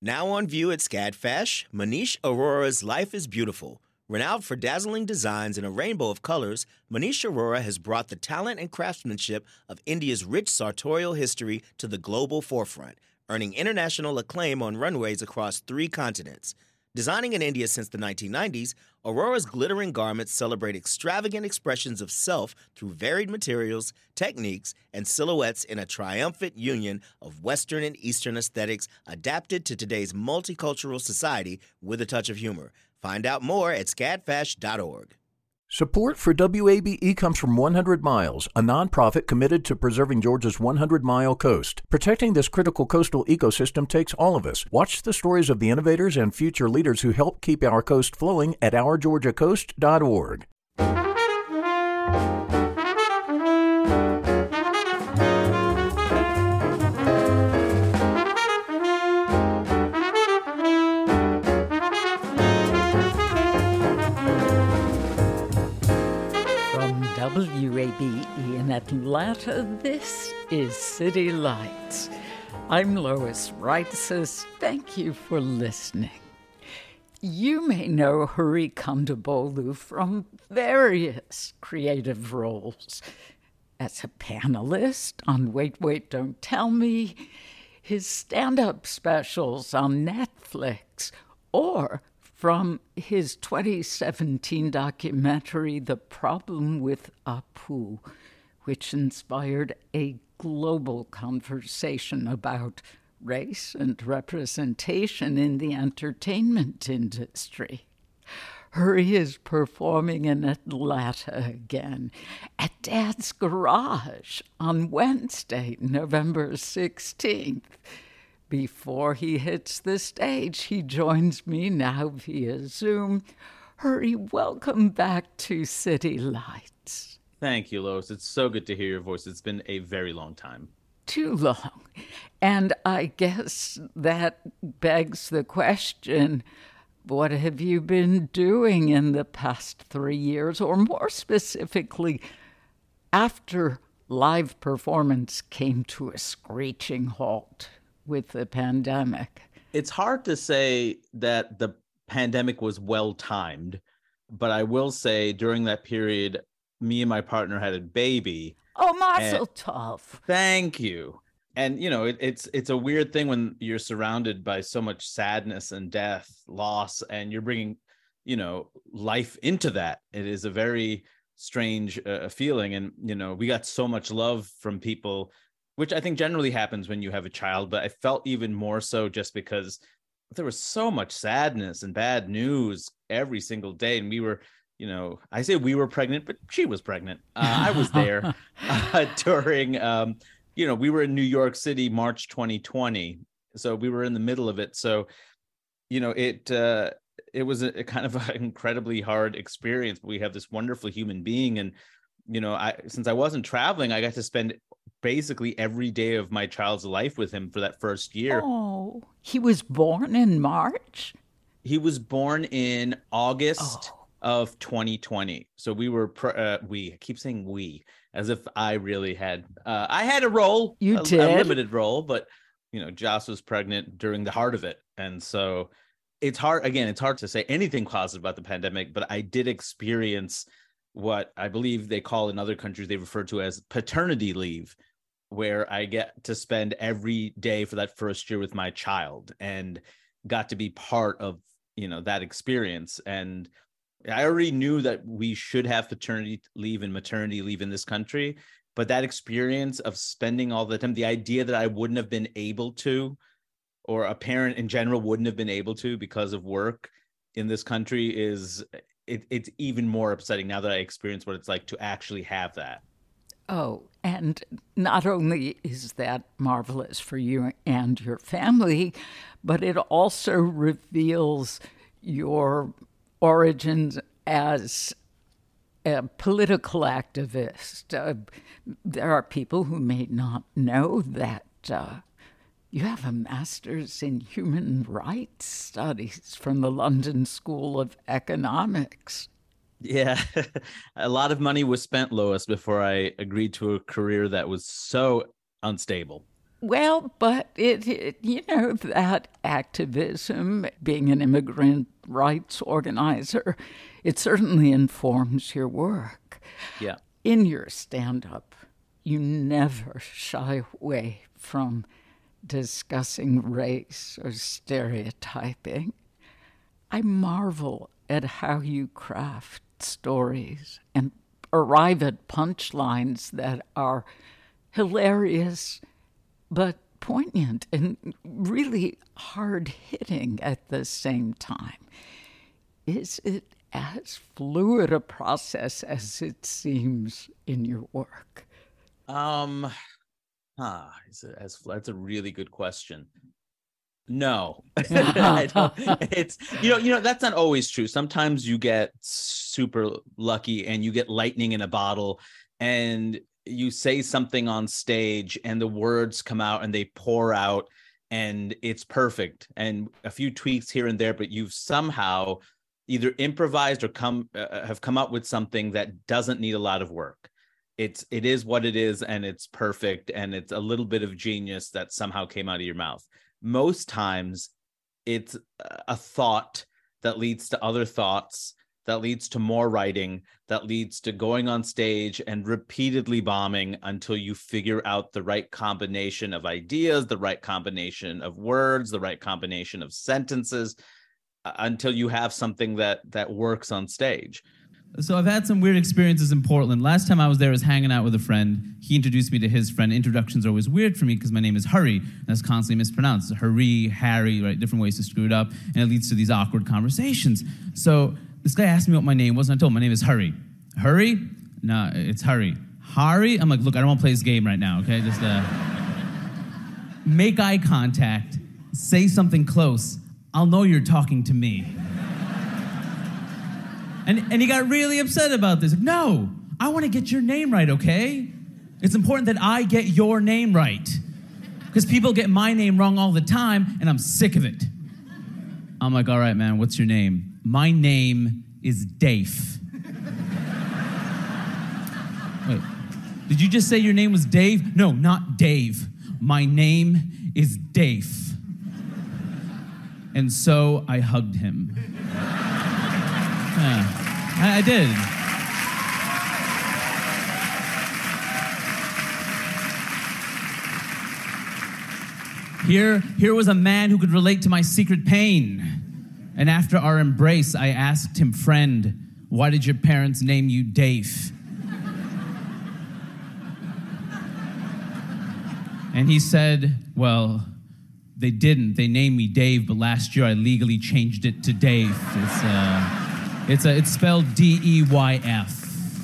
Now on view at SCADFash, Manish Arora's Life is Beautiful. Renowned for dazzling designs in a rainbow of colors, Manish Arora has brought the talent and craftsmanship of India's rich sartorial history to the global forefront, earning international acclaim on runways across 3 continents. Designing in India since the 1990s, Aurora's glittering garments celebrate extravagant expressions of self through varied materials, techniques, and silhouettes in a triumphant union of Western and Eastern aesthetics adapted to today's multicultural society with a touch of humor. Find out more at scadfash.org. Support for WABE comes from 100 Miles, a nonprofit committed to preserving Georgia's 100-mile coast. Protecting this critical coastal ecosystem takes all of us. Watch the stories of the innovators and future leaders who help keep our coast flowing at OurGeorgiaCoast.org. WABE in Atlanta, this is City Lights. I'm Lois Reitzes. Thank you for listening. You may know Hari Kondabolu from various creative roles. As a panelist on Wait, Wait, Don't Tell Me, his stand-up specials on Netflix, or from his 2017 documentary, The Problem with Apu, which inspired a global conversation about race and representation in the entertainment industry. Hari is performing in Atlanta again at Dad's Garage on Wednesday, November 16th. Before he hits the stage, he joins me now via Zoom. Hari, welcome back to City Lights. Thank you, Lois. It's so good to hear your voice. It's been a very long time. Too long. And I guess that begs the question, what have you been doing in the past 3 years, or more specifically, after live performance came to a screeching halt with the pandemic? It's hard to say that the pandemic was well-timed, but I will say during that period, me and my partner had a baby. Oh, mazel tov. Thank you. And, you know, it's a weird thing when you're surrounded by so much sadness and death, loss, and you're bringing, you know, life into that. It is a very strange feeling. And, you know, we got so much love from people, which I think generally happens when you have a child, but I felt even more so just because there was so much sadness and bad news every single day. And we were, you know, I say we were pregnant, but she was pregnant. I was there during, you know, we were in New York City, March 2020. So we were in the middle of it. So, you know, it was a kind of an incredibly hard experience. But we have this wonderful human being. And, you know, since I wasn't traveling, I got to spend basically every day of my child's life with him for that first year. Oh, he was born in March? He was born in August of 2020. So we were, I keep saying we, as if I really had, I had a role, a limited role, but, you know, Joss was pregnant during the heart of it. And so it's hard to say anything positive about the pandemic, but I did experience what I believe they call in other countries, they refer to as paternity leave, where I get to spend every day for that first year with my child and got to be part of, you know, that experience. And I already knew that we should have paternity leave and maternity leave in this country, but that experience of spending all the time, the idea that I wouldn't have been able to, or a parent in general wouldn't have been able to because of work in this country is, it's even more upsetting now that I experience what it's like to actually have that. Oh, and not only is that marvelous for you and your family, but it also reveals your origins as a political activist. There are people who may not know that you have a master's in human rights studies from the London School of Economics. Yeah, a lot of money was spent, Lois, before I agreed to a career that was so unstable. Well, but that activism, being an immigrant rights organizer, it certainly informs your work. Yeah. In your stand-up, you never shy away from discussing race or stereotyping. I marvel at how you craft stories and arrive at punchlines that are hilarious but poignant and really hard-hitting at the same time. Is it as fluid a process as it seems in your work? That's a really good question. No, I don't. It's that's not always true. Sometimes you get super lucky and you get lightning in a bottle, and you say something on stage and the words come out and they pour out and it's perfect, and a few tweaks here and there, but you've somehow either improvised or have come up with something that doesn't need a lot of work. It is what it is, and it's perfect, and it's a little bit of genius that somehow came out of your mouth. Most times it's a thought that leads to other thoughts, that leads to more writing, that leads to going on stage and repeatedly bombing until you figure out the right combination of ideas, the right combination of words, the right combination of sentences, until you have something that works on stage. So I've had some weird experiences in Portland. Last time I was there, I was hanging out with a friend. He introduced me to his friend. Introductions are always weird for me because my name is Hurry, and that's constantly mispronounced. Hurry, Harry, right? Different ways to screw it up, and it leads to these awkward conversations. So this guy asked me what my name was, and I told him my name is Hurry. Hurry? No, it's Hurry. Harry? I'm like, look, I don't want to play this game right now, okay? Just make eye contact, say something close. I'll know you're talking to me. And he got really upset about this. Like, no, I want to get your name right, okay? It's important that I get your name right. Because people get my name wrong all the time, and I'm sick of it. I'm like, all right, man, what's your name? My name is Dave. Wait, did you just say your name was Dave? No, not Dave. My name is Dave. And so I hugged him. Yeah, I did. Here was a man who could relate to my secret pain. And after our embrace, I asked him, friend, why did your parents name you Dave? And he said, well, they didn't. They named me Dave, but last year I legally changed it to Dave. It's spelled D-E-Y-F.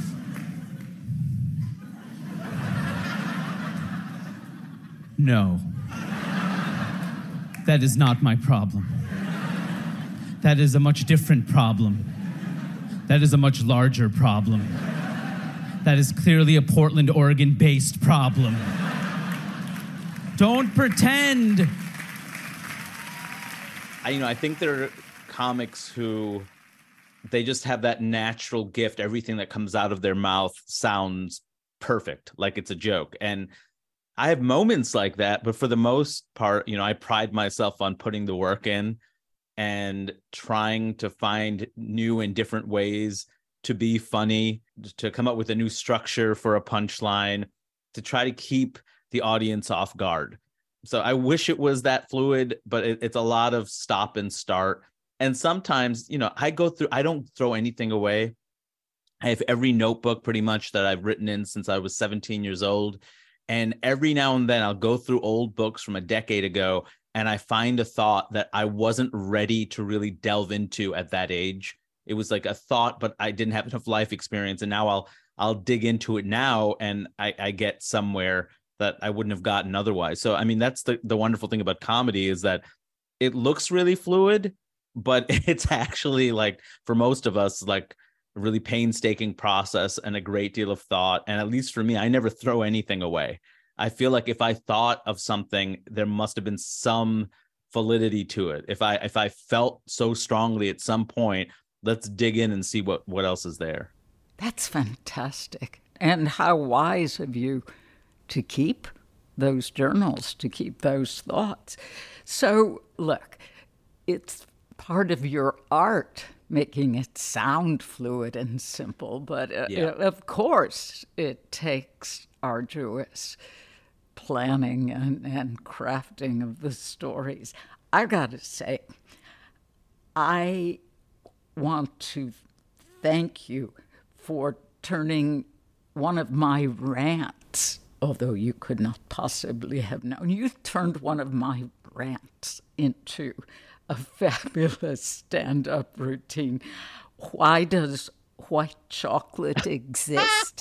No. That is not my problem. That is a much different problem. That is a much larger problem. That is clearly a Portland, Oregon-based problem. Don't pretend. I think there are comics who they just have that natural gift. Everything that comes out of their mouth sounds perfect, like it's a joke. And I have moments like that, but for the most part, I pride myself on putting the work in and trying to find new and different ways to be funny, to come up with a new structure for a punchline, to try to keep the audience off guard. So I wish it was that fluid, but it's a lot of stop and start. And sometimes, I don't throw anything away. I have every notebook pretty much that I've written in since I was 17 years old. And every now and then I'll go through old books from a decade ago and I find a thought that I wasn't ready to really delve into at that age. It was like a thought, but I didn't have enough life experience. And now I'll dig into it now and I get somewhere that I wouldn't have gotten otherwise. So, that's the wonderful thing about comedy is that it looks really fluid, but it's actually like, for most of us, like a really painstaking process and a great deal of thought. And at least for me, I never throw anything away. I feel like if I thought of something, there must have been some validity to it. If I felt so strongly at some point, let's dig in and see what else is there. That's fantastic. And how wise of you to keep those journals to keep those thoughts. So, look, it's part of your art making it sound fluid and simple, but of course it takes arduous planning and crafting of the stories. I gotta say, I want to thank you for turning one of my rants, although you could not possibly have known, you turned one of my rants into a fabulous stand-up routine. Why does white chocolate exist?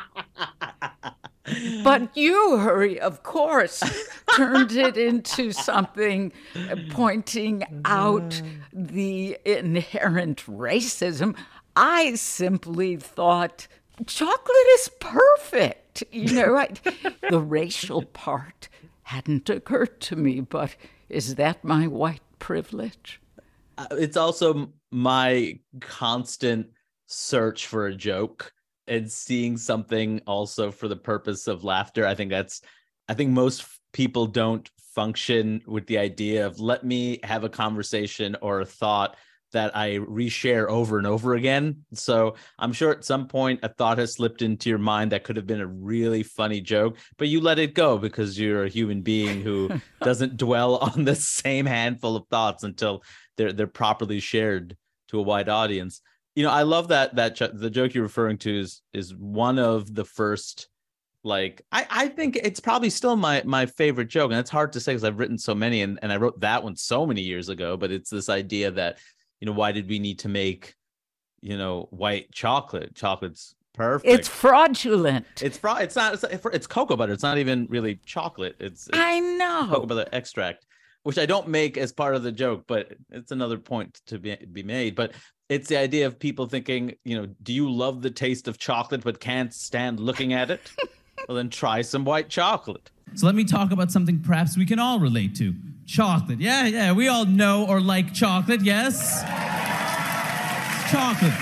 But you, Hurry, of course, turned it into something pointing out the inherent racism. I simply thought chocolate is perfect. The racial part hadn't occurred to me, but is that my white privilege? It's also my constant search for a joke and seeing something also for the purpose of laughter. I think most people don't function with the idea of let me have a conversation or a thought that I reshare over and over again. So I'm sure at some point a thought has slipped into your mind that could have been a really funny joke, but you let it go because you're a human being who doesn't dwell on the same handful of thoughts until they're properly shared to a wide audience. I love that the joke you're referring to is one of the first, like, I think it's probably still my favorite joke. And it's hard to say because I've written so many and I wrote that one so many years ago, but it's this idea that, why did we need to make, white chocolate? Chocolate's perfect. It's fraudulent. It's cocoa butter. It's not even really chocolate. It's I know. Cocoa butter extract, which I don't make as part of the joke, but it's another point to be made. But it's the idea of people thinking, do you love the taste of chocolate but can't stand looking at it? Well, then try some white chocolate. So let me talk about something perhaps we can all relate to. Chocolate. Yeah, we all know or like chocolate, yes? Chocolate.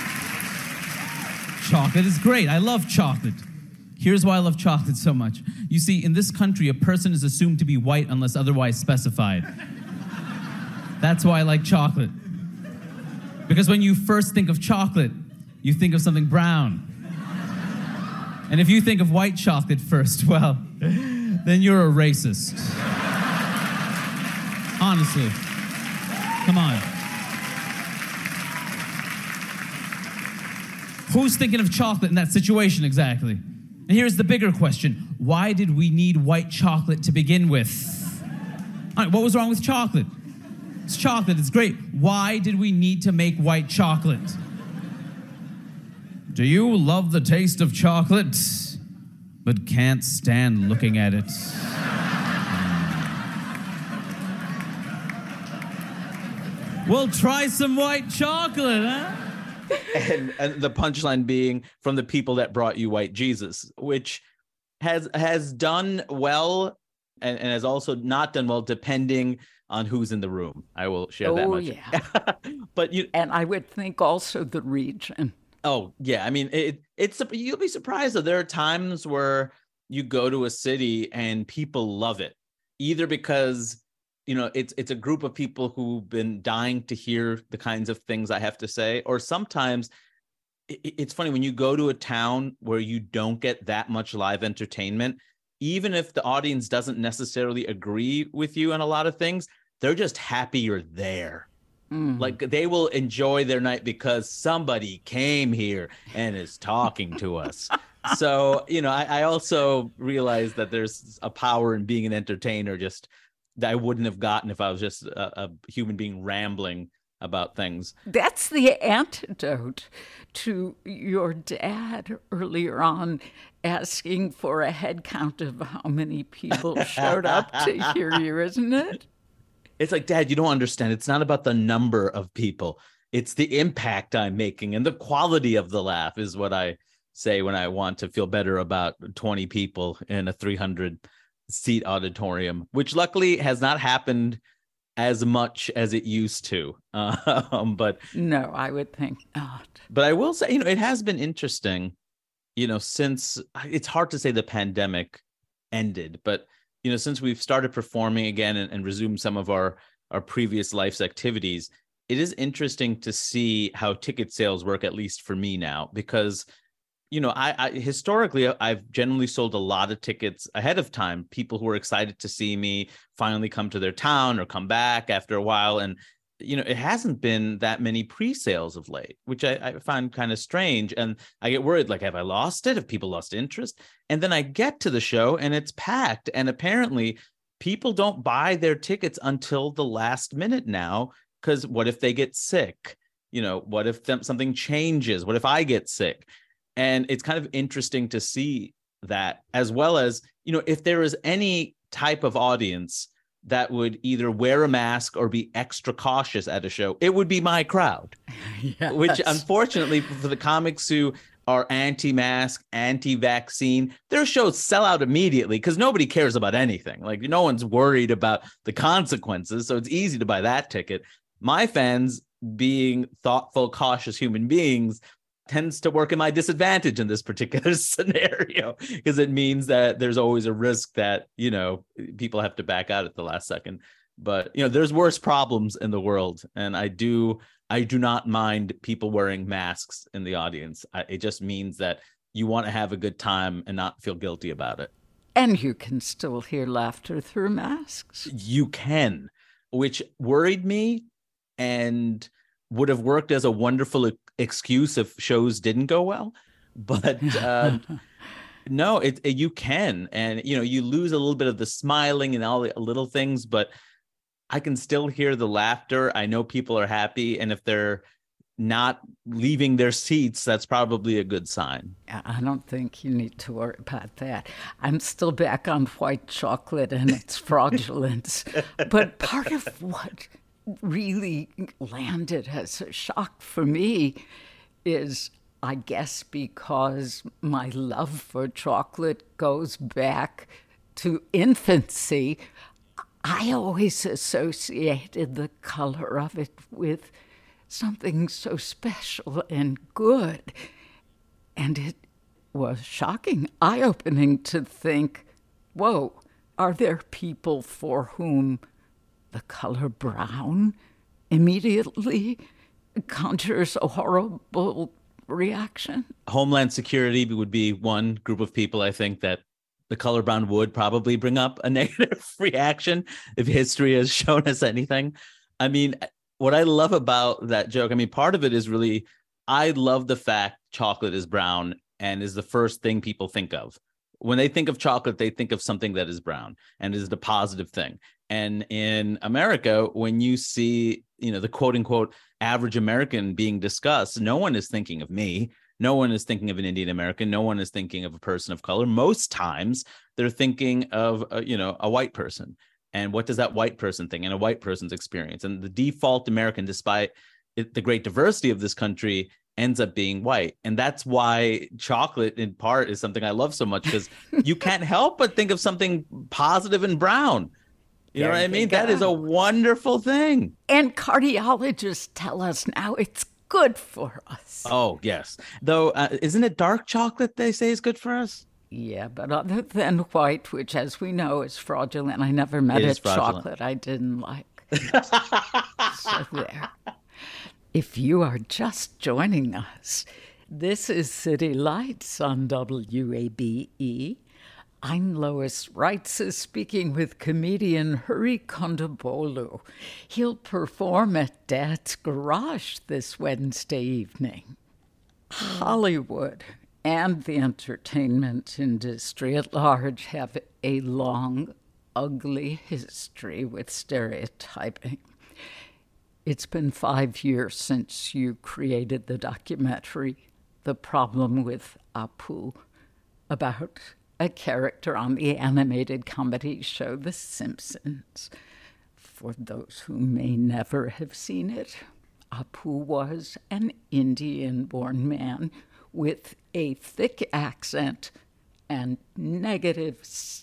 Chocolate is great. I love chocolate. Here's why I love chocolate so much. You see, in this country, a person is assumed to be white unless otherwise specified. That's why I like chocolate. Because when you first think of chocolate, you think of something brown. And if you think of white chocolate first, well, then you're a racist. Honestly. Come on. Who's thinking of chocolate in that situation exactly? And here's the bigger question. Why did we need white chocolate to begin with? All right, what was wrong with chocolate? It's chocolate, it's great. Why did we need to make white chocolate? Do you love the taste of chocolate, but can't stand looking at it? Well, try some white chocolate, huh? And the punchline being from the people that brought you white Jesus, which has done well and has also not done well depending on who's in the room. I will share that much. Yeah. And I would think also the region. Oh, yeah. I mean, it's you'll be surprised that there are times where you go to a city and people love it, either because it's a group of people who've been dying to hear the kinds of things I have to say, or sometimes it's funny when you go to a town where you don't get that much live entertainment, even if the audience doesn't necessarily agree with you on a lot of things, they're just happy you're there. Like they will enjoy their night because somebody came here and is talking to us. So, I also realize that there's a power in being an entertainer just that I wouldn't have gotten if I was just a human being rambling about things. That's the antidote to your dad earlier on asking for a head count of how many people showed up to hear you, isn't it? It's like, Dad, you don't understand. It's not about the number of people. It's the impact I'm making, and the quality of the laugh is what I say when I want to feel better about 20 people in a 300-seat auditorium, which luckily has not happened as much as it used to. But no, I would think not. But I will say, it has been interesting, since it's hard to say the pandemic ended. But, since we've started performing again and resumed some of our previous life's activities, it is interesting to see how ticket sales work, at least for me now, because, I historically, I've generally sold a lot of tickets ahead of time. People who are excited to see me finally come to their town or come back after a while. And, it hasn't been that many pre-sales of late, which I find kind of strange. And I get worried, like, have I lost it? Have people lost interest? And then I get to the show and it's packed. And apparently people don't buy their tickets until the last minute now, because what if they get sick? What if something changes? What if I get sick? And it's kind of interesting to see that, as well as, if there is any type of audience that would either wear a mask or be extra cautious at a show, it would be my crowd. Yes. Which, unfortunately, for the comics who are anti-mask, anti-vaccine, their shows sell out immediately because nobody cares about anything. Like, no one's worried about the consequences, so it's easy to buy that ticket. My fans, being thoughtful, cautious human beings, tends to work in my disadvantage in this particular scenario, because it means that there's always a risk that, people have to back out at the last second. But, there's worse problems in the world. And I do not mind people wearing masks in the audience. It just means that you want to have a good time and not feel guilty about it. And you can still hear laughter through masks. You can, which worried me and would have worked as a wonderful excuse if shows didn't go well. But no, you can. And, you lose a little bit of the smiling and all the little things, but I can still hear the laughter. I know people are happy. And if they're not leaving their seats, that's probably a good sign. I don't think you need to worry about that. I'm still back on white chocolate and its fraudulence. But part of what really landed as a shock for me is, I guess, because my love for chocolate goes back to infancy, I always associated the color of it with something so special and good. And it was shocking, eye-opening to think, whoa, are there people for whom the color brown immediately conjures a horrible reaction? Homeland Security would be one group of people, I think, that the color brown would probably bring up a negative reaction if history has shown us anything. I mean, what I love about that joke, part of it is really, I love the fact chocolate is brown and is the first thing people think of. When they think of chocolate, they think of something that is brown and is the positive thing. And in America, when you see, the quote unquote average American being discussed, no one is thinking of me. No one is thinking of an Indian American. No one is thinking of a person of color. Most times they're thinking of, a white person. And what does that white person think and a white person's experience? And the default American, despite the great diversity of this country, ends up being white. And that's why chocolate, in part, is something I love so much, because you can't help but think of something positive and brown. You know what I mean? That is a wonderful thing. And cardiologists tell us now it's good for us. Oh, yes. Though, isn't it dark chocolate they say is good for us? Yeah, but other than white, which, as we know, is fraudulent, I never met a chocolate I didn't like. So there. If you are just joining us, this is City Lights on WABE. I'm Lois Reitzes, speaking with comedian Hari Kondabolu. He'll perform at Dad's Garage this Wednesday evening. Hollywood and the entertainment industry at large have a long, ugly history with stereotyping. It's been 5 years since you created the documentary, The Problem with Apu, about a character on the animated comedy show The Simpsons. For those who may never have seen it, Apu was an Indian-born man with a thick accent and negative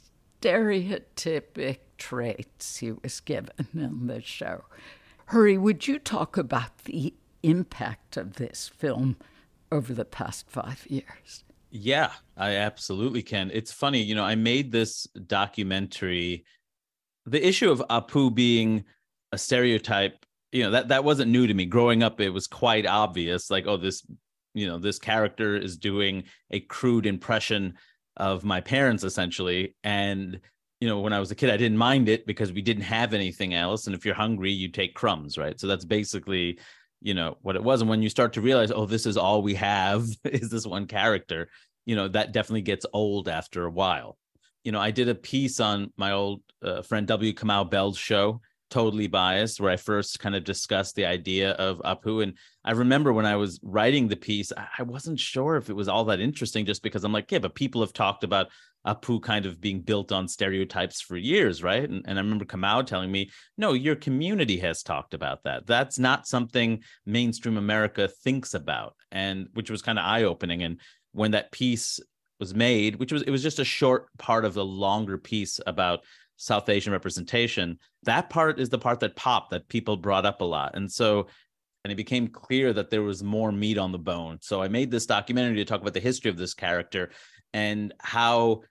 stereotypic traits he was given in the show. Hari, would you talk about the impact of this film over the past 5 years? Yeah, I absolutely can. It's funny, I made this documentary. The issue of Apu being a stereotype, that wasn't new to me. Growing up, it was quite obvious, like, oh, this character is doing a crude impression of my parents, essentially. And, when I was a kid, I didn't mind it because we didn't have anything else. And if you're hungry, you take crumbs, right? So that's basically, what it was. And when you start to realize, oh, this is all we have is this one character, that definitely gets old after a while. I did a piece on my old friend W. Kamau Bell's show, Totally Biased, where I first kind of discussed the idea of Apu. And I remember when I was writing the piece, I wasn't sure if it was all that interesting, just because I'm like, yeah, but people have talked about Apu kind of being built on stereotypes for years, right? And I remember Kamau telling me, no, your community has talked about that. That's not something mainstream America thinks about, and which was kind of eye-opening. And when that piece was made, it was just a short part of the longer piece about South Asian representation, that part is the part that popped, that people brought up a lot. And it became clear that there was more meat on the bone. So I made this documentary to talk about the history of this character and how,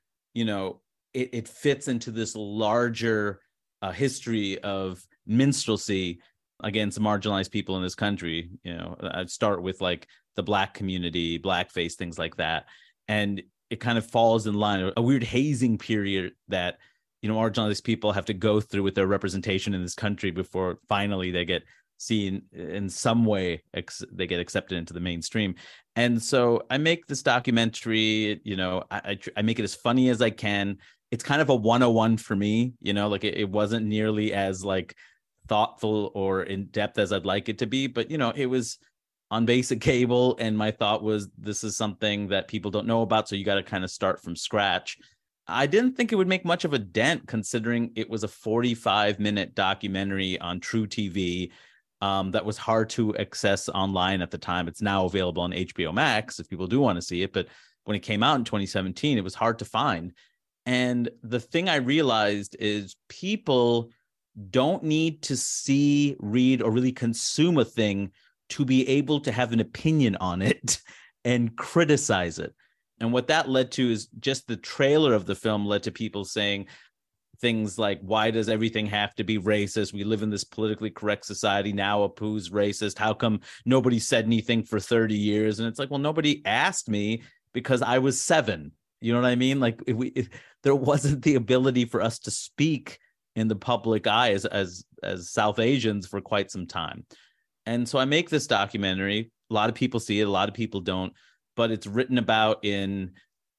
it fits into this larger history of minstrelsy against marginalized people in this country. I'd start with like the Black community, blackface, things like that. And it kind of falls in line, a weird hazing period that, marginalized people have to go through with their representation in this country before finally they get seen in some way, they get accepted into the mainstream. And so I make this documentary, I make it as funny as I can. It's kind of a 101 for me, like it wasn't nearly as like thoughtful or in depth as I'd like it to be, but it was on basic cable. And my thought was, this is something that people don't know about, so you got to kind of start from scratch. I didn't think it would make much of a dent, considering it was a 45-minute documentary on True TV that was hard to access online at the time. It's now available on HBO Max if people do want to see it. But when it came out in 2017, it was hard to find. And the thing I realized is people don't need to see, read, or really consume a thing to be able to have an opinion on it and criticize it. And what that led to is just the trailer of the film led to people saying things like, why does everything have to be racist? We live in this politically correct society now. Apu's racist. How come nobody said anything for 30 years? And it's like, well, nobody asked me because I was 7. You know what I mean? Like there wasn't the ability for us to speak in the public eye as South Asians for quite some time. And so I make this documentary. A lot of people see it. A lot of people don't. But it's written about in,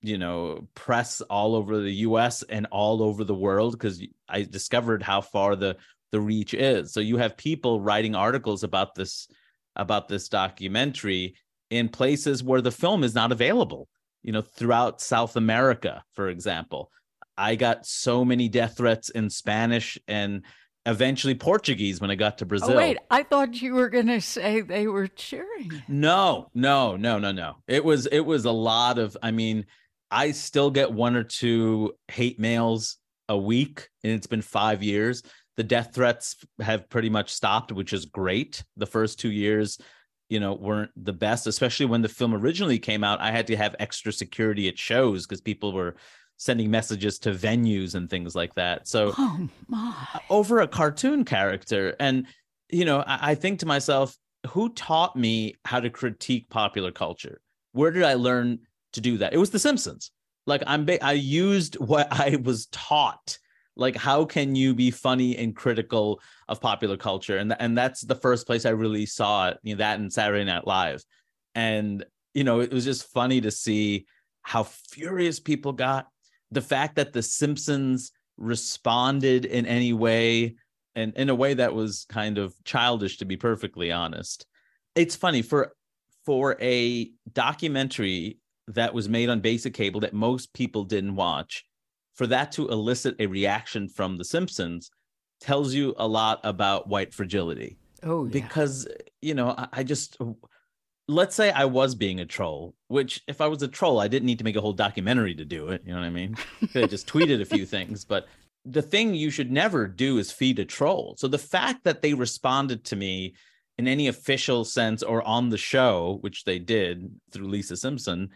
press all over the US and all over the world, because I discovered how far the reach is. So you have people writing articles about this documentary in places where the film is not available, throughout South America, for example. I got so many death threats in Spanish and eventually Portuguese when I got to Brazil. Oh, wait, I thought you were going to say they were cheering. No. It was a lot of, I still get 1 or 2 hate mails a week, and it's been 5 years. The death threats have pretty much stopped, which is great. The first 2 years, weren't the best, especially when the film originally came out. I had to have extra security at shows because people were sending messages to venues and things like that. So over a cartoon character. And, I think to myself, who taught me how to critique popular culture? Where did I learn to do that? It was The Simpsons. Like I used what I was taught. Like, how can you be funny and critical of popular culture? And that's the first place I really saw it, that and Saturday Night Live. And, it was just funny to see how furious people got. The fact that The Simpsons responded in any way, and in a way that was kind of childish, to be perfectly honest. It's funny, for a documentary that was made on basic cable that most people didn't watch, for that to elicit a reaction from The Simpsons tells you a lot about white fragility. Oh, yeah. Because, I just... Let's say I was being a troll, which if I was a troll, I didn't need to make a whole documentary to do it. You know what I mean? I just tweeted a few things. But the thing you should never do is feed a troll. So the fact that they responded to me in any official sense or on the show, which they did through Lisa Simpson,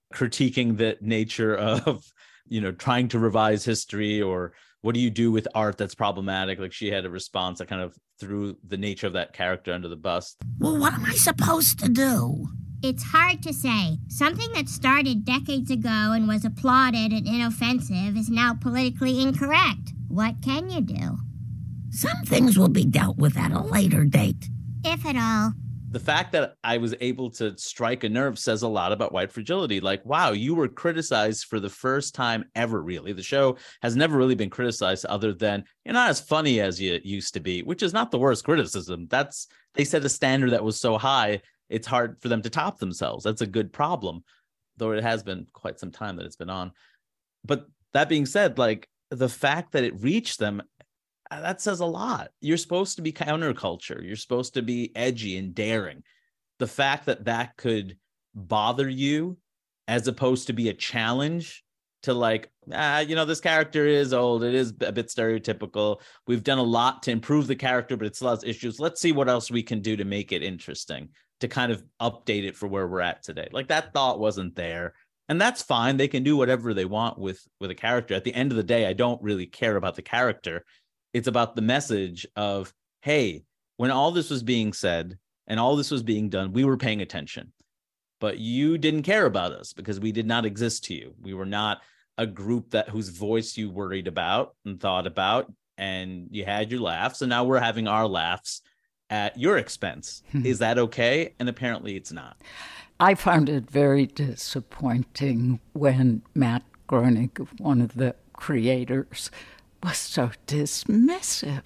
critiquing the nature of, trying to revise history, or what do you do with art that's problematic? Like, she had a response that kind of threw the nature of that character under the bus. Well, what am I supposed to do? It's hard to say. Something that started decades ago and was applauded and inoffensive is now politically incorrect. What can you do? Some things will be dealt with at a later date. If at all. The fact that I was able to strike a nerve says a lot about white fragility. Like, wow, you were criticized for the first time ever, really. The show has never really been criticized other than you're not as funny as you used to be, which is not the worst criticism. They set a standard that was so high, it's hard for them to top themselves. That's a good problem, though it has been quite some time that it's been on. But that being said, like, the fact that it reached them, that says a lot. You're supposed to be counterculture. You're supposed to be edgy and daring. The fact that that could bother you as opposed to be a challenge to, like, this character is old. It is a bit stereotypical. We've done a lot to improve the character, but it still has issues. Let's see what else we can do to make it interesting, to kind of update it for where we're at today. Like, that thought wasn't there. And that's fine. They can do whatever they want with a character. At the end of the day, I don't really care about the character. It's about the message of, hey, when all this was being said and all this was being done, we were paying attention, but you didn't care about us because we did not exist to you. We were not a group whose voice you worried about and thought about, and you had your laughs. And now we're having our laughs at your expense. Is that okay? And apparently it's not. I found it very disappointing when Matt Groening, one of the creators, was so dismissive.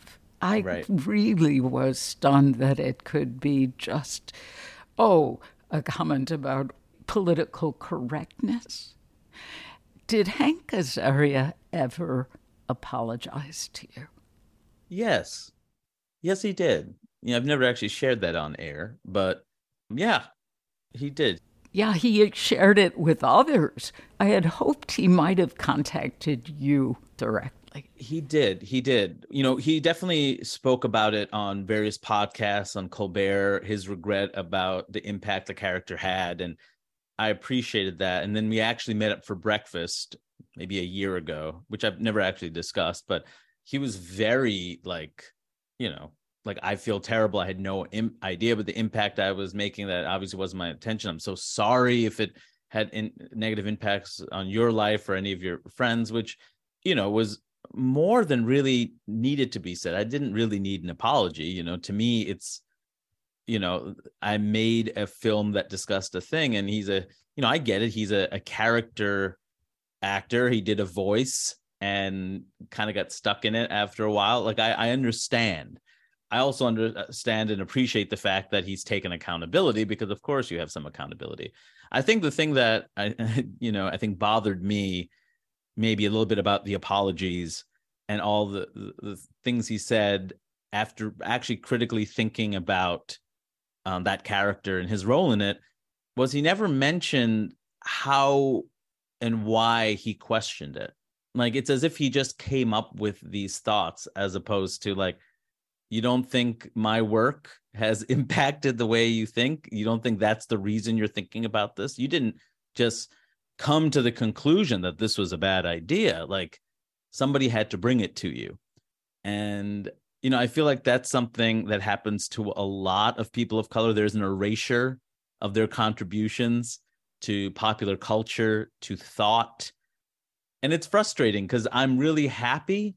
I really was stunned that it could be just, a comment about political correctness. Did Hank Azaria ever apologize to you? Yes. Yes, he did. I've never actually shared that on air, but yeah, he did. Yeah, he shared it with others. I had hoped he might have contacted you directly. He did. He definitely spoke about it on various podcasts, on Colbert, his regret about the impact the character had. And I appreciated that. And then we actually met up for breakfast maybe a year ago, which I've never actually discussed, but he was very like, I feel terrible. I had no idea about the impact I was making. That obviously wasn't my intention. I'm so sorry if it had negative impacts on your life or any of your friends, which, was more than really needed to be said. I didn't really need an apology. To me, it's, I made a film that discussed a thing, and he's I get it. He's a character actor. He did a voice and kind of got stuck in it after a while. Like, I understand. I also understand and appreciate the fact that he's taken accountability, because of course you have some accountability. I think the thing that I think bothered me maybe a little bit about the apologies and all the things he said after actually critically thinking about that character and his role in it, was he never mentioned how and why he questioned it. Like, it's as if he just came up with these thoughts, as opposed to, like, you don't think my work has impacted the way you think? You don't think that's the reason you're thinking about this? You didn't just come to the conclusion that this was a bad idea. Like, somebody had to bring it to you. And, I feel like that's something that happens to a lot of people of color. There's an erasure of their contributions to popular culture, to thought. And it's frustrating, because I'm really happy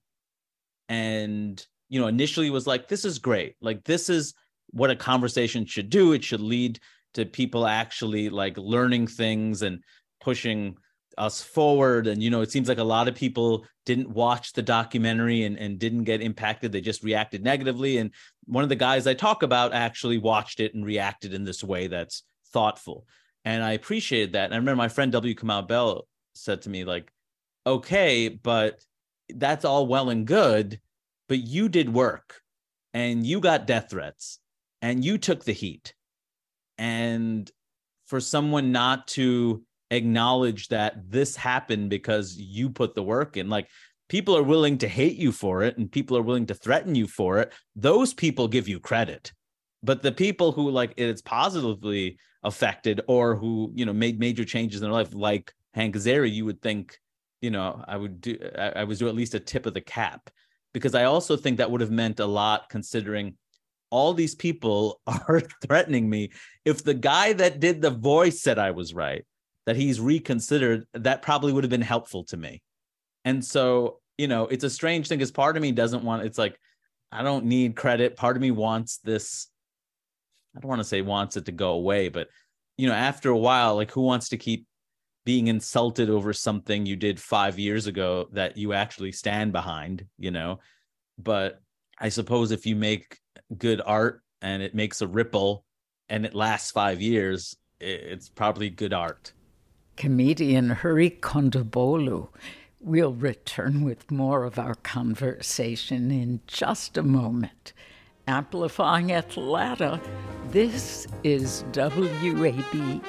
and initially was like, this is great. Like, this is what a conversation should do. It should lead to people actually, like, learning things and pushing us forward. And, it seems like a lot of people didn't watch the documentary and didn't get impacted. They just reacted negatively. And one of the guys I talk about actually watched it and reacted in this way that's thoughtful. And I appreciated that. And I remember my friend W. Kamau Bell said to me, like, okay, but that's all well and good, but you did work and you got death threats and you took the heat. And for someone not to acknowledge that this happened because you put the work in, like, people are willing to hate you for it and people are willing to threaten you for it. Those people give you credit. But the people who, like, it's positively affected or who, made major changes in their life, like Hank Azaria, you would think, I was do at least a tip of the cap, because I also think that would have meant a lot, considering all these people are threatening me. If the guy that did the voice said I was right, that he's reconsidered, that probably would have been helpful to me. And so, it's a strange thing, because part of me doesn't want, it's like, I don't need credit. Part of me wants this, I don't want to say wants it to go away, but, after a while, like, who wants to keep being insulted over something you did 5 years ago that you actually stand behind, But I suppose if you make good art and it makes a ripple and it lasts 5 years, it's probably good art. Comedian Hari Kondabolu. We'll return with more of our conversation in just a moment. Amplifying Atlanta, this is WABE.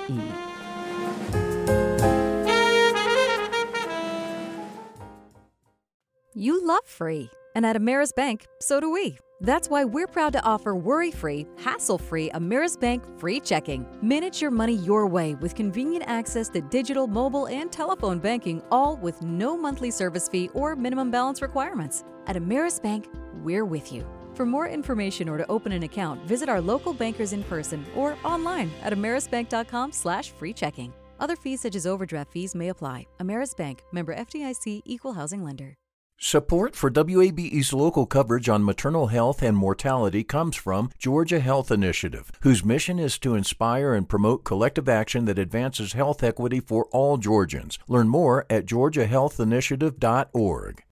You love free, and at Ameris Bank, so do we. That's why we're proud to offer worry-free, hassle-free Ameris Bank free checking. Manage your money your way with convenient access to digital, mobile, and telephone banking, all with no monthly service fee or minimum balance requirements. At Ameris Bank, we're with you. For more information or to open an account, visit our local bankers in person or online at amerisbank.com/free checking. Other fees such as overdraft fees may apply. Ameris Bank, member FDIC, equal housing lender. Support for WABE's local coverage on maternal health and mortality comes from Georgia Health Initiative, whose mission is to inspire and promote collective action that advances health equity for all Georgians. Learn more at georgiahealthinitiative.org.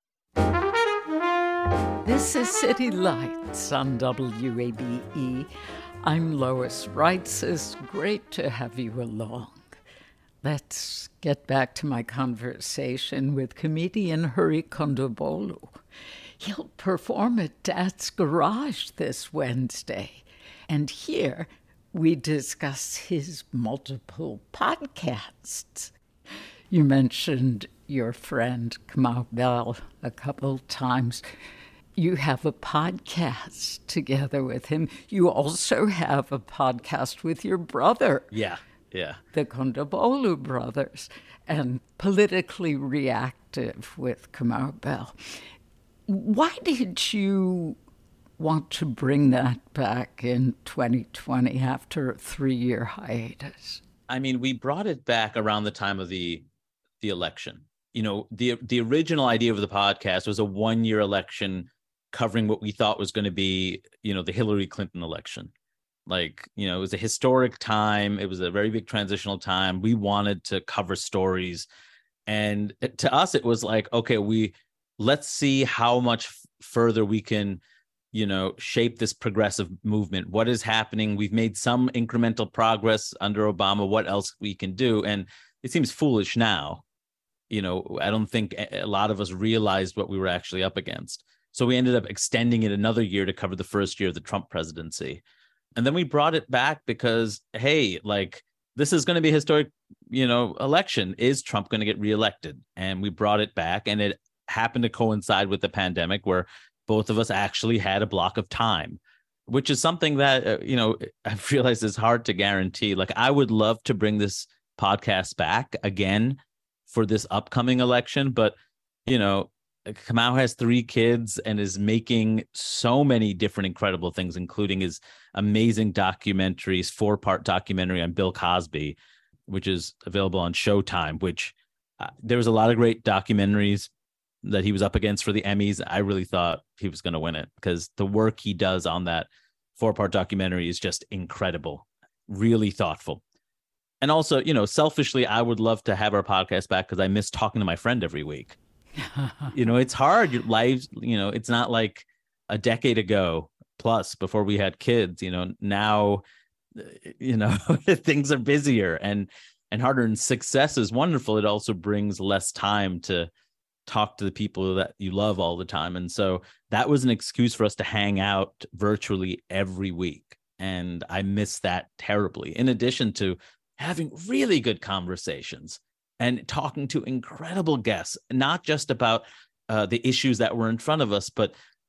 This is City Lights on WABE. I'm Lois Reitzes. Great to have you along. Let's get back to my conversation with comedian Hari Kondabolu. He'll perform at Dad's Garage this Wednesday. And here we discuss his multiple podcasts. You mentioned your friend Kamau Bell a couple times. You have a podcast together with him. You also have a podcast with your brother. Yeah. The Kondabolu brothers, and Politically Reactive with Kamau Bell. Why did you want to bring that back in 2020 after a 3-year hiatus? I mean, we brought it back around the time of the election. The original idea of the podcast was a 1-year election covering what we thought was going to be, the Hillary Clinton election. It was a historic time. It was a very big transitional time. We wanted to cover stories. And to us, it was like, okay, let's see how much further we can, shape this progressive movement. What is happening? We've made some incremental progress under Obama. What else we can do? And it seems foolish now. I don't think a lot of us realized what we were actually up against. So we ended up extending it another year to cover the first year of the Trump presidency. And then we brought it back because, hey, this is going to be a historic, election. Is Trump going to get reelected? And we brought it back, and it happened to coincide with the pandemic, where both of us actually had a block of time, which is something that, I've realized is hard to guarantee. I would love to bring this podcast back again for this upcoming election, but, Kamau has 3 kids and is making so many different incredible things, including his amazing documentaries, 4-part documentary on Bill Cosby, which is available on Showtime, which there was a lot of great documentaries that he was up against for the Emmys. I really thought he was going to win it because the work he does on that 4-part documentary is just incredible, really thoughtful. And also, selfishly, I would love to have our podcast back because I miss talking to my friend every week. It's hard. Your lives, it's not like a decade ago plus before we had kids, now, things are busier and harder, and success is wonderful. It also brings less time to talk to the people that you love all the time. And so that was an excuse for us to hang out virtually every week. And I miss that terribly, in addition to having really good conversations and talking to incredible guests, not just about the issues that were in front of us, but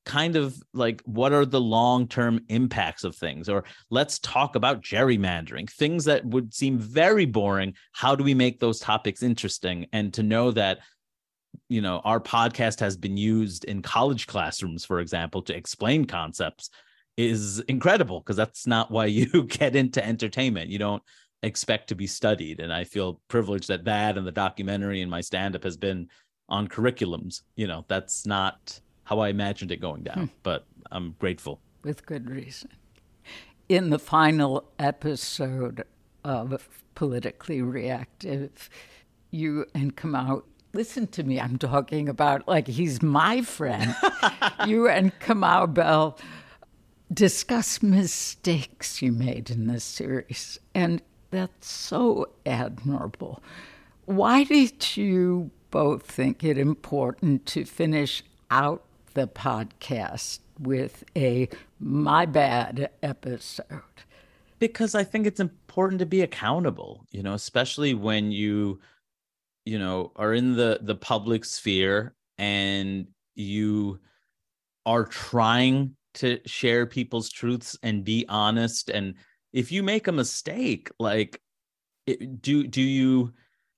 kind of like, what are the long-term impacts of things? Or let's talk about gerrymandering, things that would seem very boring. How do we make those topics interesting? And to know that, you know, our podcast has been used in college classrooms, for example, to explain concepts is incredible, because that's not why you get into entertainment. You don't expect to be studied. And I feel privileged that and the documentary and my stand-up has been on curriculums. You know, that's not how I imagined it going down, but I'm grateful. With good reason. In the final episode of Politically Reactive, you and Kamau, listen to me, I'm talking about like he's my friend. You and Kamau Bell discuss mistakes you made in this series, and that's so admirable. Why did you both think it important to finish out the podcast with a my bad episode? Because I think it's important to be accountable, you know, especially when you know, are in the public sphere and you are trying to share people's truths and be honest. And if you make a mistake, like, do you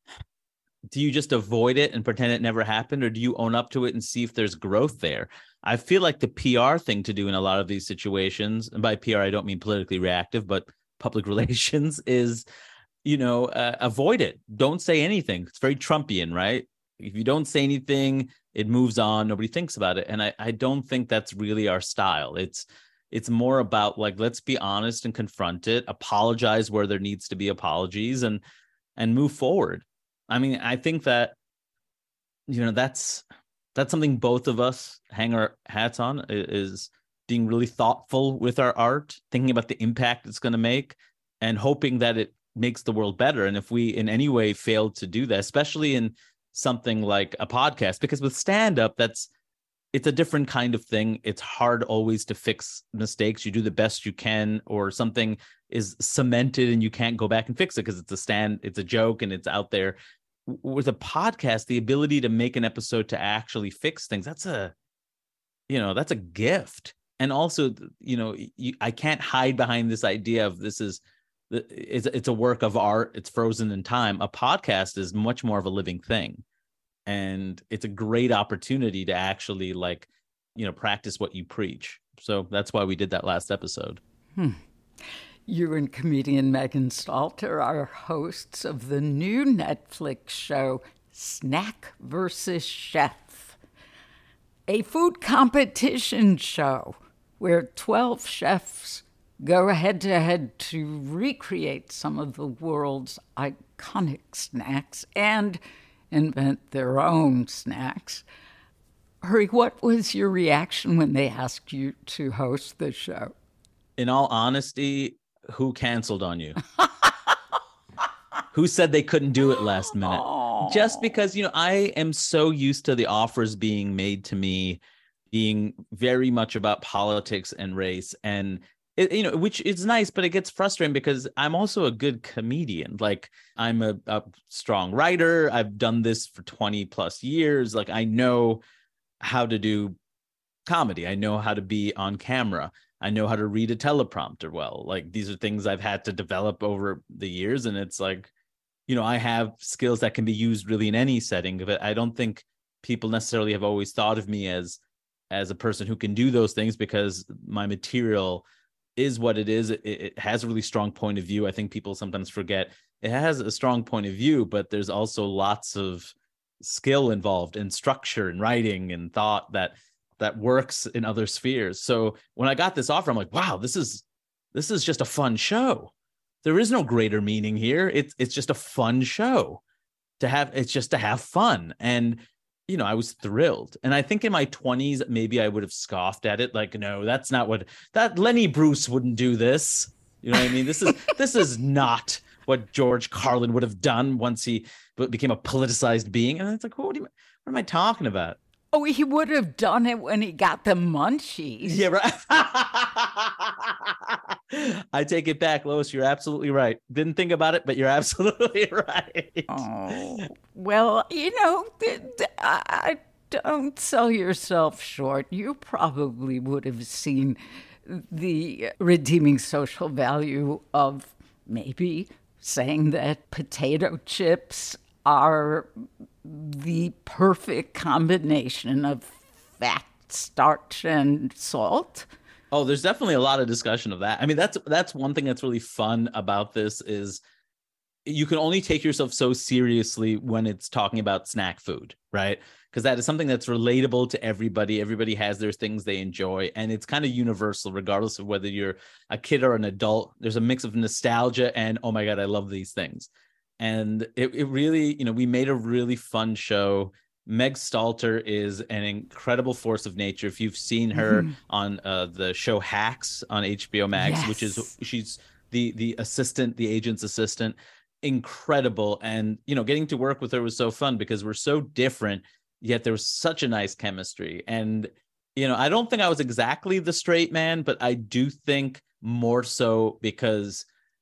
just avoid it and pretend it never happened, or do you own up to it and see if there's growth there? I feel like the PR thing to do in a lot of these situations, and by PR I don't mean politically reactive, but public relations, is, you know, avoid it. Don't say anything. It's very Trumpian, right? If you don't say anything, it moves on. Nobody thinks about it. And I don't think that's really our style. It's more about, like, let's be honest and confront it, apologize where there needs to be apologies, and move forward. I mean, I think that, you know, that's something both of us hang our hats on, is being really thoughtful with our art, thinking about the impact it's going to make, and hoping that it makes the world better. And if we in any way fail to do that, especially in something like a podcast, because with stand-up, it's a different kind of thing. It's hard always to fix mistakes. You do the best you can, or something is cemented and you can't go back and fix it because it's a joke and it's out there. With a podcast, the ability to make an episode to actually fix things, that's a gift. And also, you know, I can't hide behind this idea of it's a work of art. It's frozen in time. A podcast is much more of a living thing. And it's a great opportunity to actually, like, you know, practice what you preach. So that's why we did that last episode. You and comedian Megan Stalter are hosts of the new Netflix show Snack vs. Chef, a food competition show where 12 chefs go head-to-head to recreate some of the world's iconic snacks and invent their own snacks. Hari, what was your reaction when they asked you to host the show? In all honesty, who canceled on you? Who said they couldn't do it last minute? Aww. Just because, you know, I am so used to the offers being made to me being very much about politics and race, and you know, which is nice, but it gets frustrating because I'm also a good comedian. Like, I'm a strong writer. I've done this for 20 plus years. Like, I know how to do comedy. I know how to be on camera. I know how to read a teleprompter well. Like, these are things I've had to develop over the years. And it's like, you know, I have skills that can be used really in any setting. But I don't think people necessarily have always thought of me as a person who can do those things, because my material is what it is. It has a really strong point of view. I think people sometimes forget it has a strong point of view, but there's also lots of skill involved, and structure and writing and thought that works in other spheres. So when I got this offer, I'm like, wow, this is just a fun show. There is no greater meaning here. It's just a fun show to have fun. And, you know, I was thrilled. And I think in my 20s, maybe I would have scoffed at it. Like, no, that's not that Lenny Bruce wouldn't do this. You know what I mean? This is not what George Carlin would have done once he became a politicized being. And it's like, what am I talking about? Oh, he would have done it when he got the munchies. Yeah, right. I take it back, Lois. You're absolutely right. Didn't think about it, but you're absolutely right. Oh, well, you know, don't sell yourself short. You probably would have seen the redeeming social value of maybe saying that potato chips are the perfect combination of fat, starch, and salt. Oh, there's definitely a lot of discussion of that. I mean, that's one thing that's really fun about this is you can only take yourself so seriously when it's talking about snack food, right? Because that is something that's relatable to everybody. Everybody has their things they enjoy, and it's kind of universal, regardless of whether you're a kid or an adult. There's a mix of nostalgia and, oh my God, I love these things. And it really, we made a really fun show. Meg Stalter is an incredible force of nature. If you've seen her on the show Hacks on HBO Max, Yes. which is, she's the assistant, the agent's assistant, incredible. And, getting to work with her was so fun because we're so different, yet there was such a nice chemistry. And, I don't think I was exactly the straight man, but I do think more so because,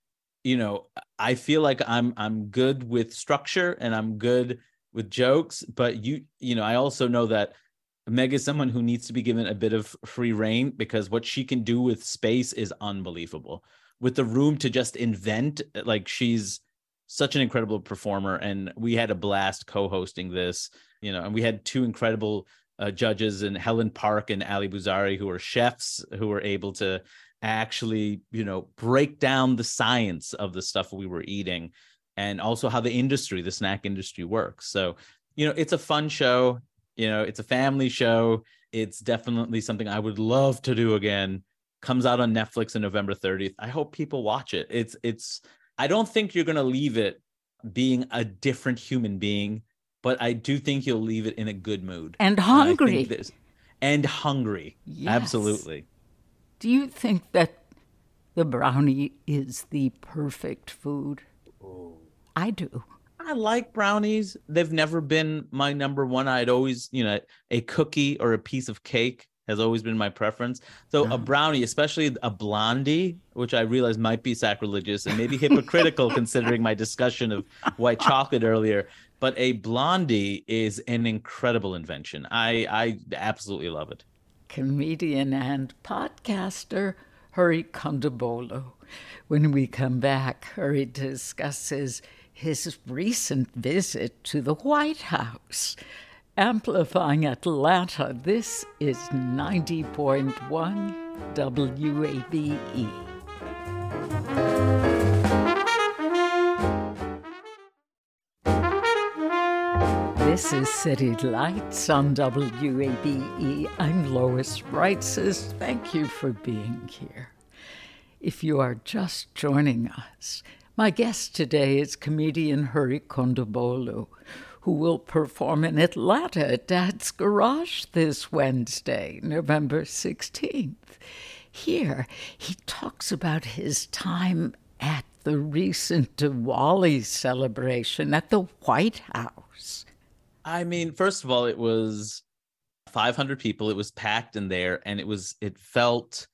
I feel like I'm good with structure and I'm good with jokes, but I also know that Meg is someone who needs to be given a bit of free rein because what she can do with space is unbelievable. With the room to just invent, like she's such an incredible performer, and we had a blast co-hosting this, and we had two incredible judges in Helen Park and Ali Bouzari, who are chefs who were able to actually, break down the science of the stuff we were eating and also how the snack industry works. So, it's a fun show, it's a family show. It's definitely something I would love to do again. Comes out on Netflix on November 30th. I hope people watch it. It's I don't think you're going to leave it being a different human being, but I do think you'll leave it in a good mood. And hungry. And hungry. Yes. Absolutely. Do you think that the brownie is the perfect food? Oh. I do. I like brownies. They've never been my number one. I'd always, a cookie or a piece of cake has always been my preference. So a brownie, especially a blondie, which I realize might be sacrilegious and maybe hypocritical considering my discussion of white chocolate earlier, but a blondie is an incredible invention. I absolutely love it. Comedian and podcaster Hari Kondabolu. When we come back, Hari discusses his recent visit to the White House. Amplifying Atlanta, this is 90.1 WABE. This is City Lights on WABE. I'm Lois Reitzes. Thank you for being here. If you are just joining us, my guest today is comedian Hari Kondabolu, who will perform in Atlanta at Dad's Garage this Wednesday, November 16th. Here, he talks about his time at the recent Diwali celebration at the White House. I mean, first of all, it was 500 people. It was packed in there, and it felt...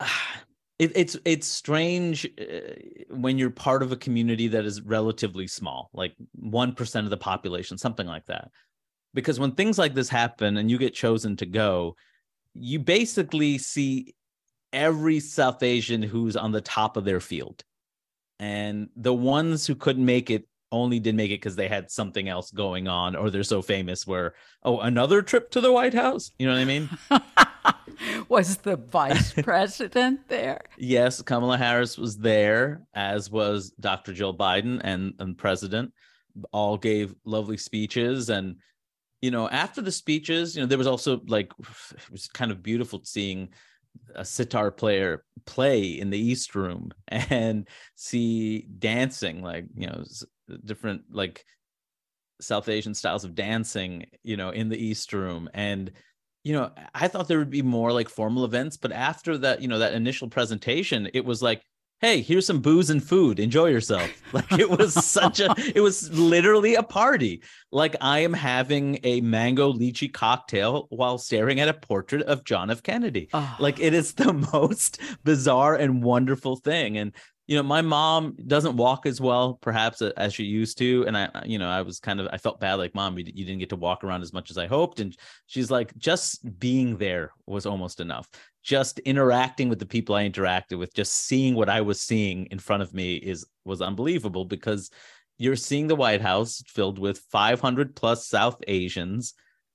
It's strange when you're part of a community that is relatively small, like 1% of the population, something like that. Because when things like this happen and you get chosen to go, you basically see every South Asian who's on the top of their field. And the ones who couldn't make it only did make it because they had something else going on, or they're so famous where, another trip to the White House? You know what I mean? Was the vice president there? Yes, Kamala Harris was there, as was Dr. Joe Biden and president. All gave lovely speeches. And, after the speeches, there was also it was kind of beautiful seeing a sitar player play in the East Room and see dancing, different South Asian styles of dancing, in the East Room. And, I thought there would be more formal events, but after that, that initial presentation, it was like, hey, here's some booze and food. Enjoy yourself. It was literally a party. I am having a mango lychee cocktail while staring at a portrait of John F. Kennedy. Oh. It is the most bizarre and wonderful thing. And, my mom doesn't walk as well, perhaps, as she used to. And I felt bad, like, Mom, you didn't get to walk around as much as I hoped. And she's like, just being there was almost enough. Just interacting with the people I interacted with, just seeing what I was seeing in front of me was unbelievable, because you're seeing the White House filled with 500 plus South Asians,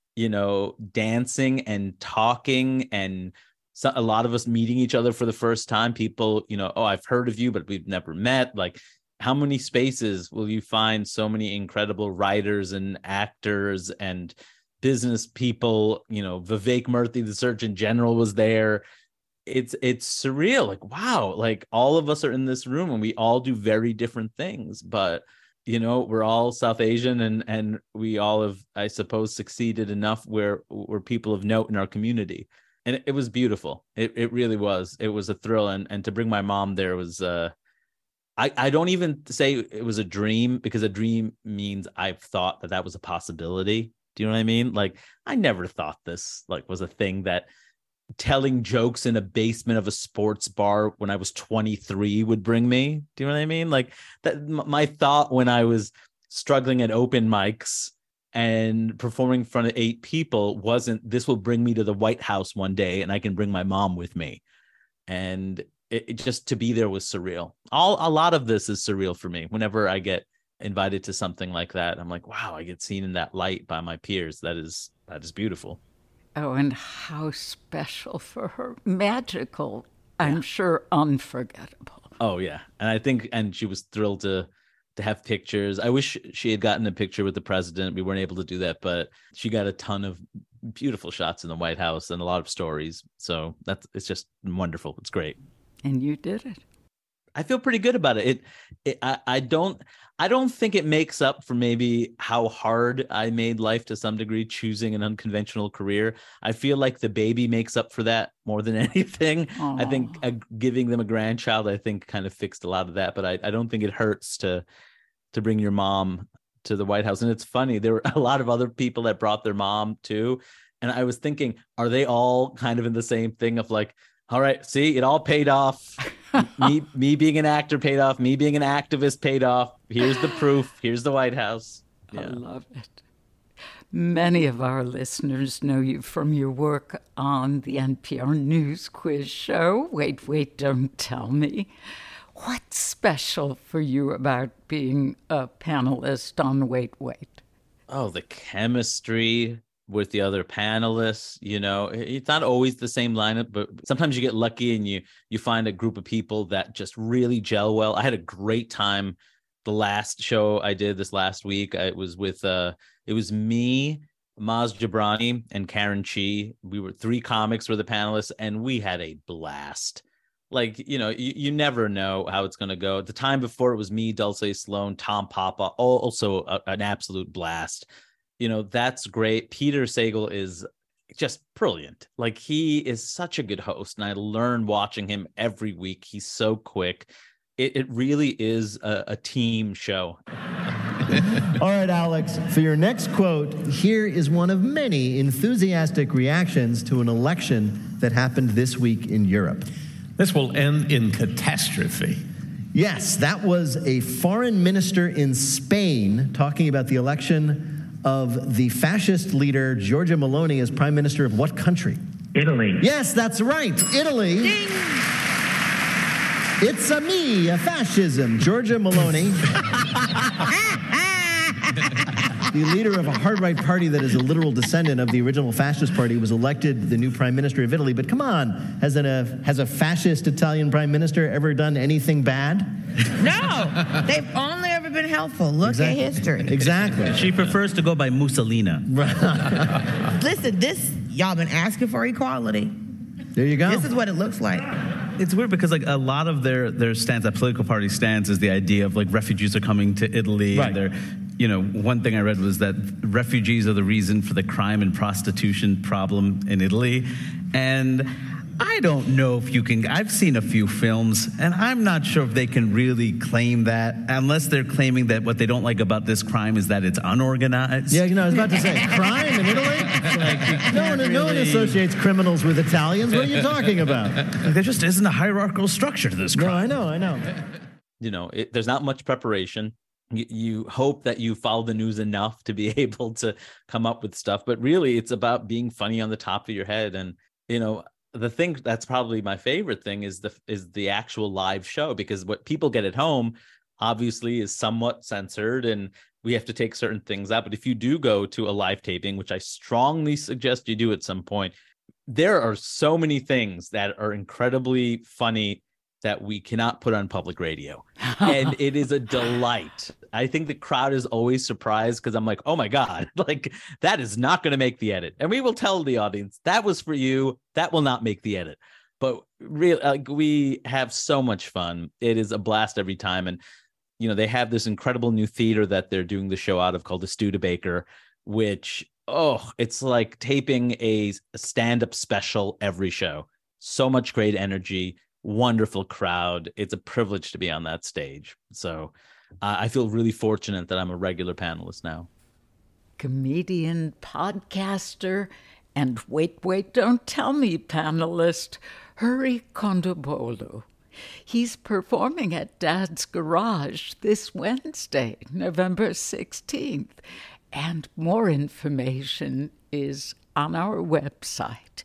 dancing and talking, and so a lot of us meeting each other for the first time. People, I've heard of you, but we've never met. Like, how many spaces will you find so many incredible writers and actors and business people? Vivek Murthy, the Surgeon General, was there. It's surreal. Like, wow, like all of us are in this room and we all do very different things, but we're all South Asian and we all have, I suppose, succeeded enough where we're people of note in our community. And it was beautiful. It really was. It was a thrill. And to bring my mom there was, I don't even say it was a dream, because a dream means I've thought that was a possibility. Do you know what I mean? Like, I never thought this was a thing, that telling jokes in a basement of a sports bar when I was 23 would bring me. Do you know what I mean? Like, that my thought when I was struggling at open mics and performing in front of 8 people wasn't, this will bring me to the White House one day and I can bring my mom with me. And it just, to be there was surreal. A lot of this is surreal for me. Whenever I get invited to something like that, I'm like, wow, I get seen in that light by my peers. That is beautiful. Oh, and how special for her. Magical. I'm sure unforgettable. Oh, yeah. And she was thrilled to have pictures. I wish she had gotten a picture with the president. We weren't able to do that, but she got a ton of beautiful shots in the White House and a lot of stories. So it's just wonderful. It's great. And you did it. I feel pretty good about it. I don't think it makes up for maybe how hard I made life to some degree, choosing an unconventional career. I feel like the baby makes up for that more than anything. Aww. I think giving them a grandchild, I think, kind of fixed a lot of that. But I don't think it hurts to bring your mom to the White House. And it's funny, there were a lot of other people that brought their mom too. And I was thinking, are they all kind of in the same thing of like, all right, see, it all paid off. me being an actor paid off. Me being an activist paid off. Here's the proof. Here's the White House. Yeah. I love it. Many of our listeners know you from your work on the NPR News Quiz Show. Wait, don't tell me. What's special for you about being a panelist on Wait. Oh, the chemistry with the other panelists. It's not always the same lineup, but sometimes you get lucky and you find a group of people that just really gel well. I had a great time the last show I did this last week. It was with it was me, Maz Jobrani, and Karen Chi. We were 3 comics were the panelists, and we had a blast. Like, you never know how it's going to go. The time before, it was me, Dulce Sloan, Tom Papa, also an absolute blast. That's great. Peter Sagal is just brilliant. Like, he is such a good host, and I learn watching him every week. He's so quick. It really is a team show. All right, Alex, for your next quote, here is one of many enthusiastic reactions to an election that happened this week in Europe. This will end in catastrophe. Yes, that was a foreign minister in Spain talking about the election of the fascist leader Giorgia Meloni as prime minister of what country? Italy. Yes, that's right, Italy. Ding. It's a fascism. Giorgia Meloni, the leader of a hard-right party that is a literal descendant of the original fascist party, was elected the new prime minister of Italy. But come on, has a fascist Italian prime minister ever done anything bad? No, they've only ever been helpful. Look at history. Exactly. She prefers to go by Mussolina. Listen, y'all been asking for equality. There you go. This is what it looks like. It's weird because a lot of their stance, that political party stance, is the idea of refugees are coming to Italy. Right. And one thing I read was that refugees are the reason for the crime and prostitution problem in Italy. And I don't know if you can. I've seen a few films, and I'm not sure if they can really claim that, unless they're claiming that what they don't like about this crime is that it's unorganized. Yeah, I was about to say, crime in Italy? No one associates criminals with Italians. What are you talking about? There just isn't a hierarchical structure to this crime. No, I know. There's not much preparation. You hope that you follow the news enough to be able to come up with stuff, but really it's about being funny on the top of your head. And, the thing that's probably my favorite thing is the actual live show, because what people get at home obviously is somewhat censored and we have to take certain things out. But if you do go to a live taping, which I strongly suggest you do at some point, there are so many things that are incredibly funny that we cannot put on public radio. And it is a delight. I think the crowd is always surprised because I'm like, oh my God, like that is not going to make the edit. And we will tell the audience that was for you. That will not make the edit. But really, we have so much fun. It is a blast every time. And, they have this incredible new theater that they're doing the show out of called the Studebaker, which, it's like taping a stand-up special every show. So much great energy. Wonderful crowd. It's a privilege to be on that stage. So I feel really fortunate that I'm a regular panelist now. Comedian, podcaster, and wait, don't tell me panelist, Hari Kondabolu. He's performing at Dad's Garage this Wednesday, November 16th. And more information is on our website,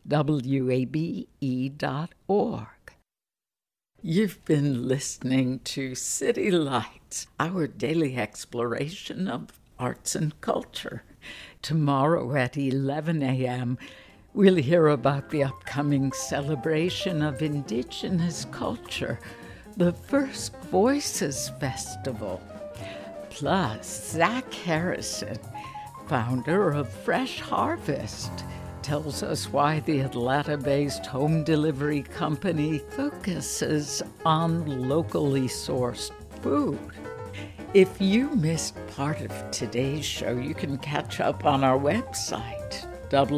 wabe.org. You've been listening to City Lights, our daily exploration of arts and culture. Tomorrow at 11 a.m., we'll hear about the upcoming celebration of Indigenous culture, the First Voices Festival. Plus, Zach Harrison, founder of Fresh Harvest, tells us why the Atlanta-based home delivery company focuses on locally sourced food. If you missed part of today's show, you can catch up on our website,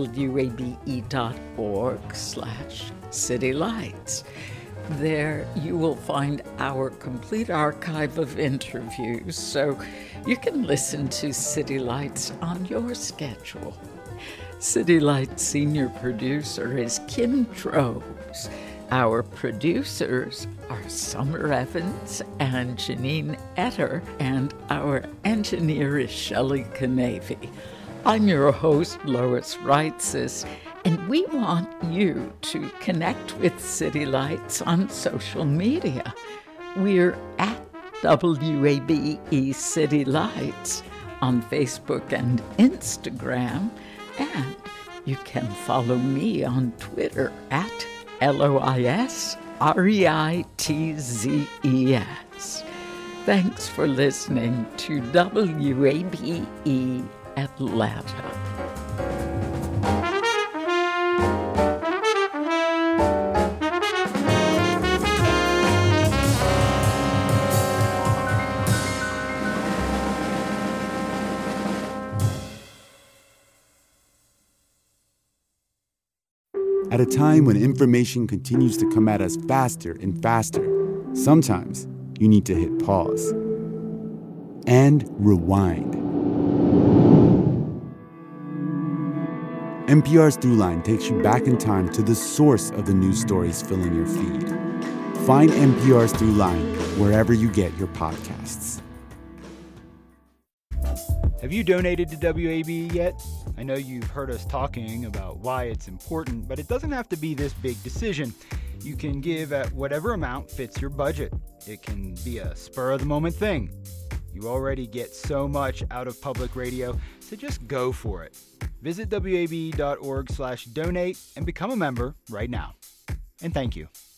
wabe.org/citylights. There you will find our complete archive of interviews, so you can listen to City Lights on your schedule. City Lights senior producer is Kim Trobes. Our producers are Summer Evans and Janine Etter, and our engineer is Shelley Canavy. I'm your host, Lois Reitzes, and we want you to connect with City Lights on social media. We're at WABE City Lights on Facebook and Instagram. And you can follow me on Twitter at LOISREITZES. Thanks for listening to WABE Atlanta. At a time when information continues to come at us faster and faster, sometimes you need to hit pause and rewind. NPR's Throughline takes you back in time to the source of the news stories filling your feed. Find NPR's Throughline wherever you get your podcasts. Have you donated to WABE yet? I know you've heard us talking about why it's important, but it doesn't have to be this big decision. You can give at whatever amount fits your budget. It can be a spur-of-the-moment thing. You already get so much out of public radio, so just go for it. Visit wabe.org/donate and become a member right now. And thank you.